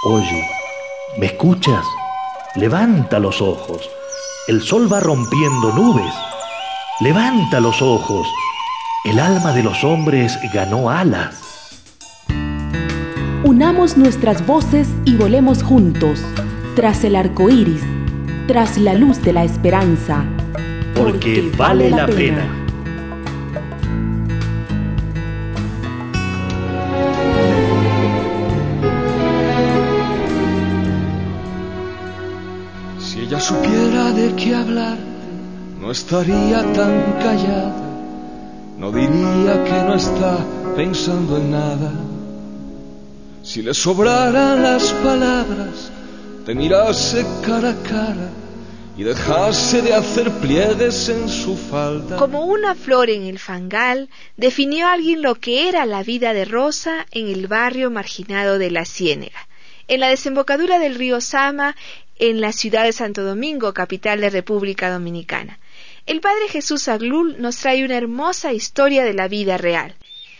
Oye, ¿me escuchas? Levanta los ojos. El sol va rompiendo nubes. Levanta los ojos. El alma de los hombres ganó alas. Unamos nuestras voces y volemos juntos, tras el arco iris, tras la luz de la esperanza. Porque vale la pena. Si ella supiera de qué hablar, no estaría tan callada. No diría que no está pensando en nada. Si le sobraran las palabras, te mirase cara a cara y dejase de hacer pliegues en su falda. Como una flor en el fangal, definió alguien lo que era la vida de Rosa en el barrio marginado de La Ciénega, en la desembocadura del río Sama, en la ciudad de Santo Domingo, capital de República Dominicana. El padre Jesús Aglul nos trae una hermosa historia de la vida real.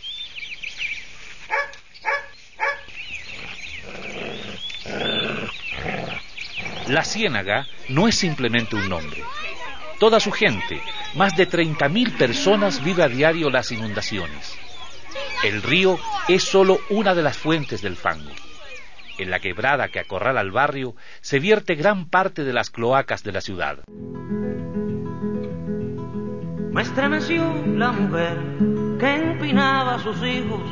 La Ciénaga no es simplemente un nombre. Toda su gente, más de 30.000 personas, vive a diario las inundaciones. El río es solo una de las fuentes del fango. En la quebrada que acorrala al barrio se vierte gran parte de las cloacas de la ciudad. Me estremeció la mujer que empinaba a sus hijos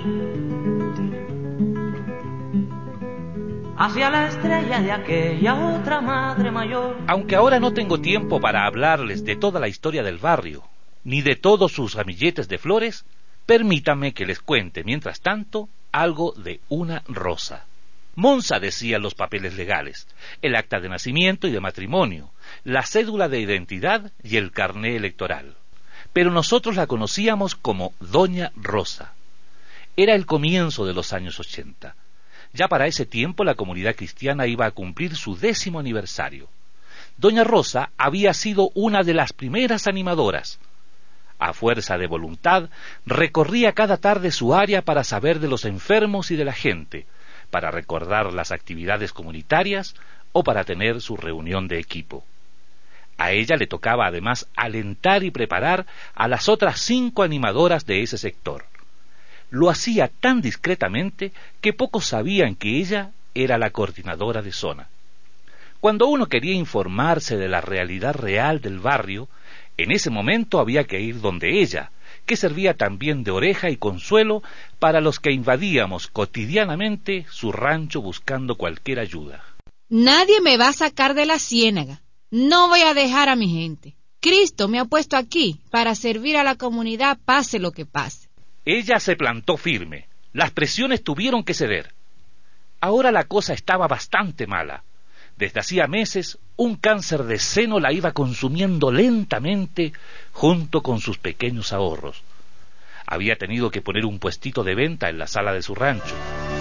hacia la estrella de aquella otra madre mayor. Aunque ahora no tengo tiempo para hablarles de toda la historia del barrio, ni de todos sus ramilletes de flores, permítanme que les cuente, mientras tanto, algo de una Rosa. Monza decía los papeles legales, el acta de nacimiento y de matrimonio, la cédula de identidad y el carné electoral. Pero nosotros la conocíamos como Doña Rosa. Era el comienzo de los años 80. Ya para ese tiempo la comunidad cristiana iba a cumplir su 10º aniversario. Doña Rosa había sido una de las primeras animadoras. A fuerza de voluntad, recorría cada tarde su área para saber de los enfermos y de la gente, para recordar las actividades comunitarias o para tener su reunión de equipo. A ella le tocaba además alentar y preparar a las otras 5 animadoras de ese sector. Lo hacía tan discretamente que pocos sabían que ella era la coordinadora de zona. Cuando uno quería informarse de la realidad real del barrio, en ese momento había que ir donde ella, que servía también de oreja y consuelo para los que invadíamos cotidianamente su rancho buscando cualquier ayuda. Nadie me va a sacar de La Ciénaga. No voy a dejar a mi gente. Cristo me ha puesto aquí para servir a la comunidad, pase lo que pase. Ella se plantó firme. Las presiones tuvieron que ceder. Ahora la cosa estaba bastante mala. Desde hacía meses, un cáncer de seno la iba consumiendo lentamente junto con sus pequeños ahorros. Había tenido que poner un puestito de venta en la sala de su rancho.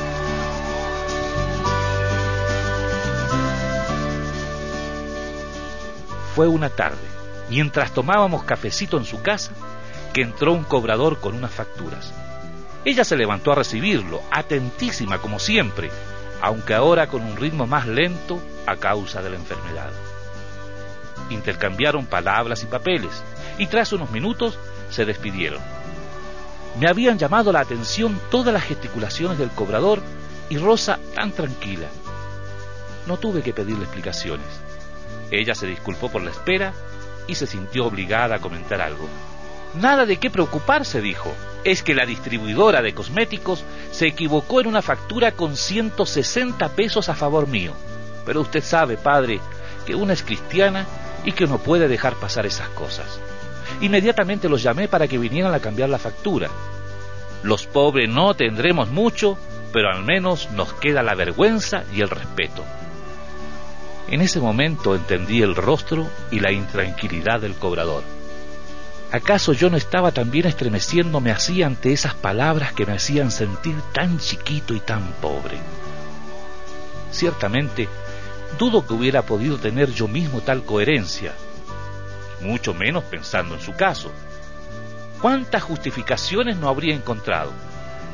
Fue una tarde, mientras tomábamos cafecito en su casa, que entró un cobrador con unas facturas. Ella se levantó a recibirlo, atentísima como siempre, aunque ahora con un ritmo más lento a causa de la enfermedad. Intercambiaron palabras y papeles, y tras unos minutos se despidieron. Me habían llamado la atención todas las gesticulaciones del cobrador y Rosa tan tranquila. No tuve que pedirle explicaciones. Ella se disculpó por la espera y se sintió obligada a comentar algo. Nada de qué preocuparse, dijo. Es que la distribuidora de cosméticos se equivocó en una factura con 160 pesos a favor mío. Pero usted sabe, padre, que una es cristiana y que no puede dejar pasar esas cosas. Inmediatamente los llamé para que vinieran a cambiar la factura. Los pobres no tendremos mucho, pero al menos nos queda la vergüenza y el respeto. En ese momento entendí el rostro y la intranquilidad del cobrador. ¿Acaso yo no estaba también estremeciéndome así ante esas palabras que me hacían sentir tan chiquito y tan pobre? Ciertamente, dudo que hubiera podido tener yo mismo tal coherencia, mucho menos pensando en su caso. ¿Cuántas justificaciones no habría encontrado?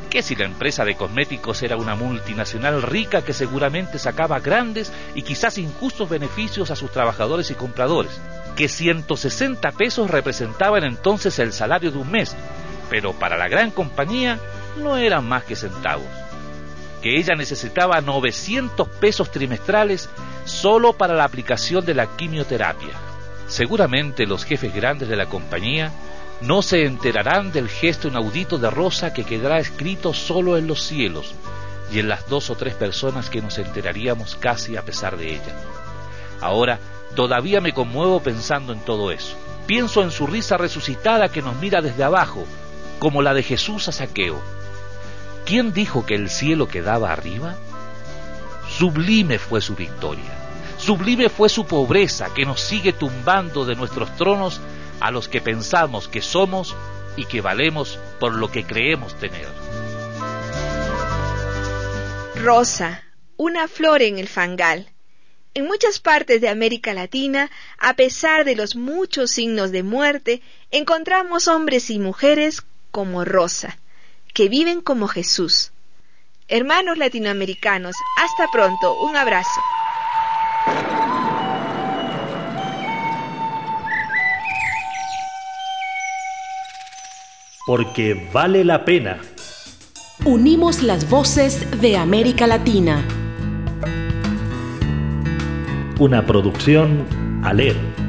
¿Qué si la empresa de cosméticos era una multinacional rica que seguramente sacaba grandes y quizás injustos beneficios a sus trabajadores y compradores? Que 160 pesos representaban entonces el salario de un mes, pero para la gran compañía no eran más que centavos. Que ella necesitaba 900 pesos trimestrales solo para la aplicación de la quimioterapia. Seguramente los jefes grandes de la compañía no se enterarán del gesto inaudito de Rosa que quedará escrito solo en los cielos y en las 2 o 3 personas que nos enteraríamos casi a pesar de ella. Ahora todavía me conmuevo pensando en todo eso. Pienso en su risa resucitada que nos mira desde abajo, como la de Jesús a Zaqueo. ¿Quién dijo que el cielo quedaba arriba? Sublime fue su victoria. Sublime fue su pobreza que nos sigue tumbando de nuestros tronos a los que pensamos que somos y que valemos por lo que creemos tener. Rosa, una flor en el fangal. En muchas partes de América Latina, a pesar de los muchos signos de muerte, encontramos hombres y mujeres como Rosa, que viven como Jesús. Hermanos latinoamericanos, hasta pronto, un abrazo. Porque vale la pena. Unimos las voces de América Latina. Una producción Aler.